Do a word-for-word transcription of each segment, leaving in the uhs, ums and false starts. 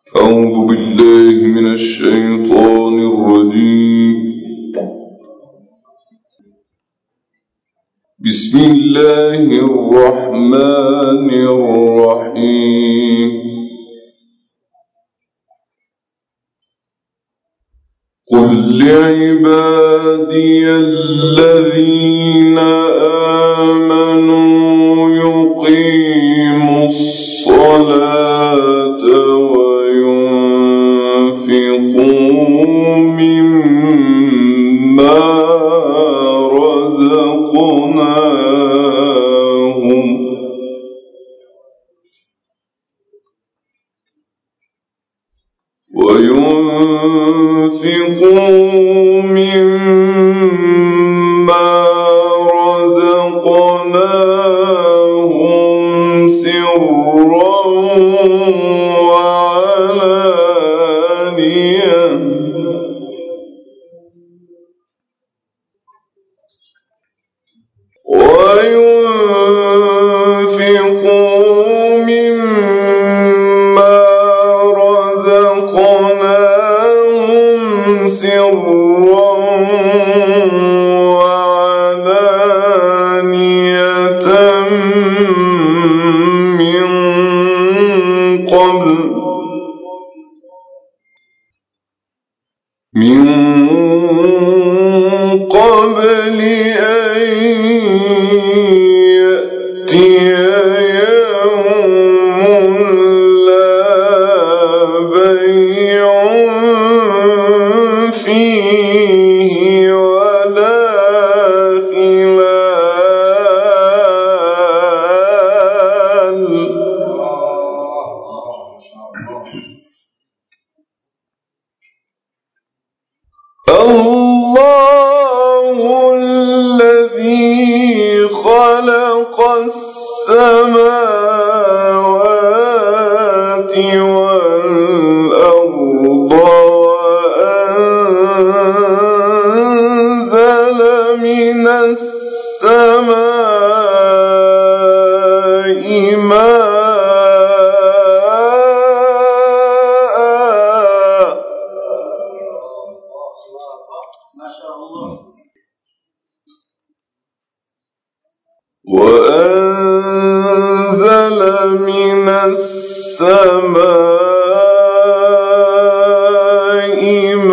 أعوذ بالله من الشيطان الرجيم. بسم الله الرحمن الرحيم. قل لعبادي الذين آمنوا يقيموا الصلاة وينفقوا مما رزقناهم وينفقوا مما رزقناهم سرا وعلانية وينفقوا مما رزقناهم سرا وعلانية من قبل من قبل أن يأتي يوم لا بيع فيه ولا خلال. الله الذي خلق السماوات والأرض وأنزل من السماء ماء وأنزل من السماء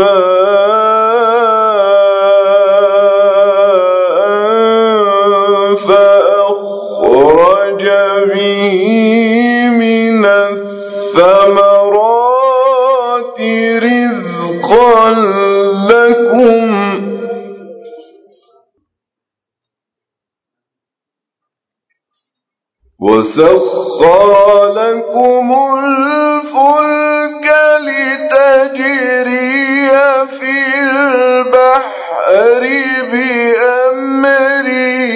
ماء فأخرج به من الثمرات رزقا لكم وسخر لكم الفلك لتجري في البحر بأمره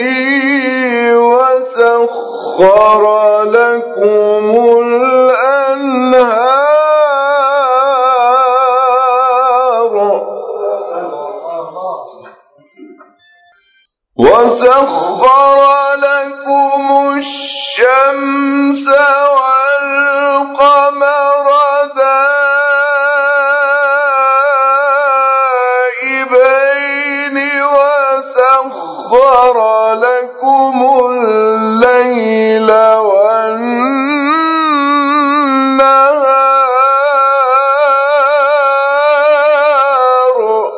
وسخر لكم الأنهار وسخر لكم الشمس والقمر دائبين وسخر لكم الليل والنهار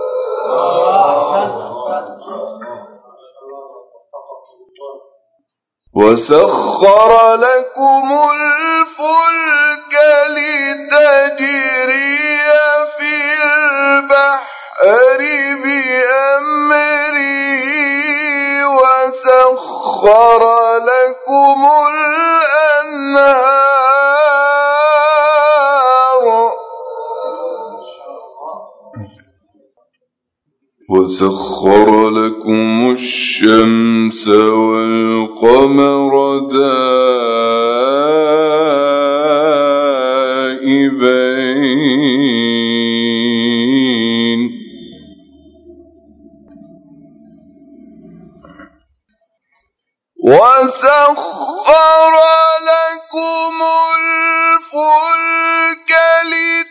وسخر لكم الفلك لتجري في البحر بأمره وسخر لكم الأنهار وسخر لكم الشمس والقمر دائبين وسخر لكم الفلك لتجري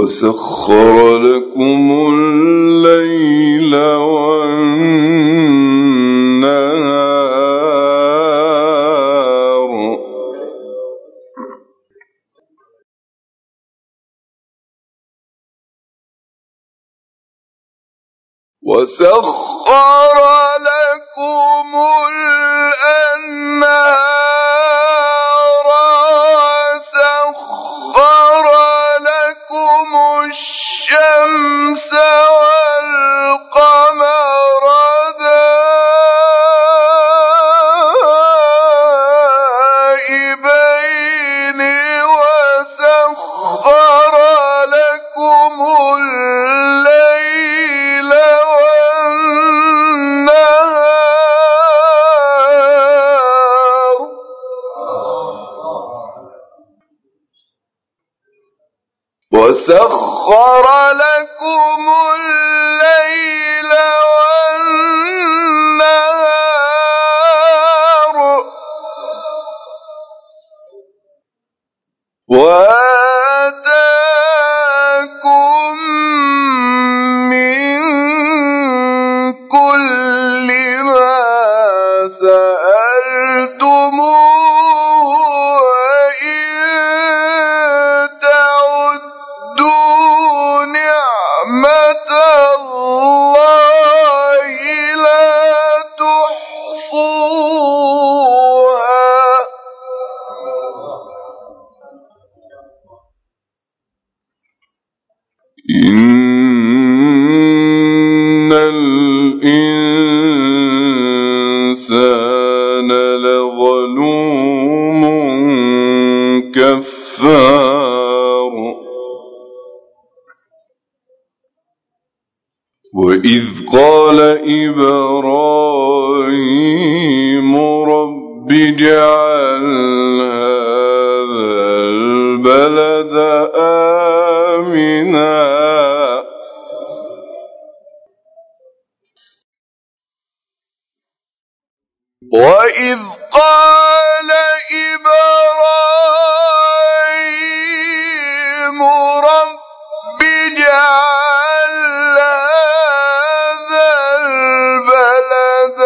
وسخر لكم الليل والنهار وسخر لكم الأنهار وسخر لكم الشمس والقمر دائبين وسخر لكم الليل والنهار وسخر لكم الليل والنهار وآتاكم من كل ما سألتموه وإن تعدوا نعمة الله لا تحصوها إن الإنسان لظلوم كفار وإذ قال إبراهيم رب اجعل هذا البلد آمنا وإذ قال إبراهيم رب اجعل هذا البلد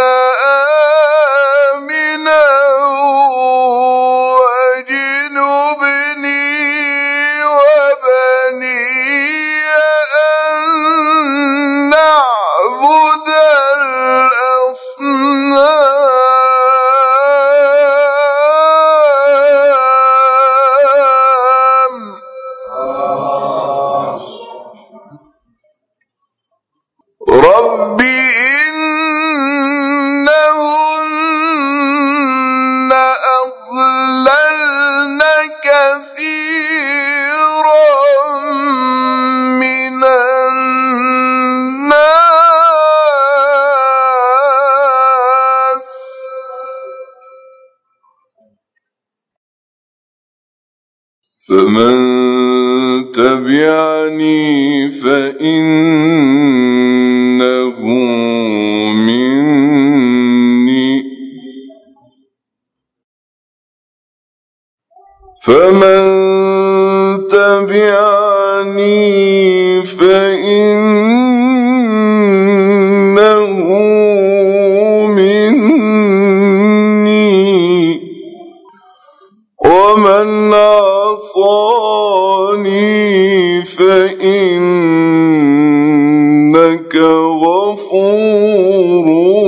آمنا واجنبني وبني أن نعبد الأصنام رب إنهن أضللن كثيرا من الناس فمن تبعني فإنه مني فمن تبعني فإنه مني ومن عصاني فإنك غفور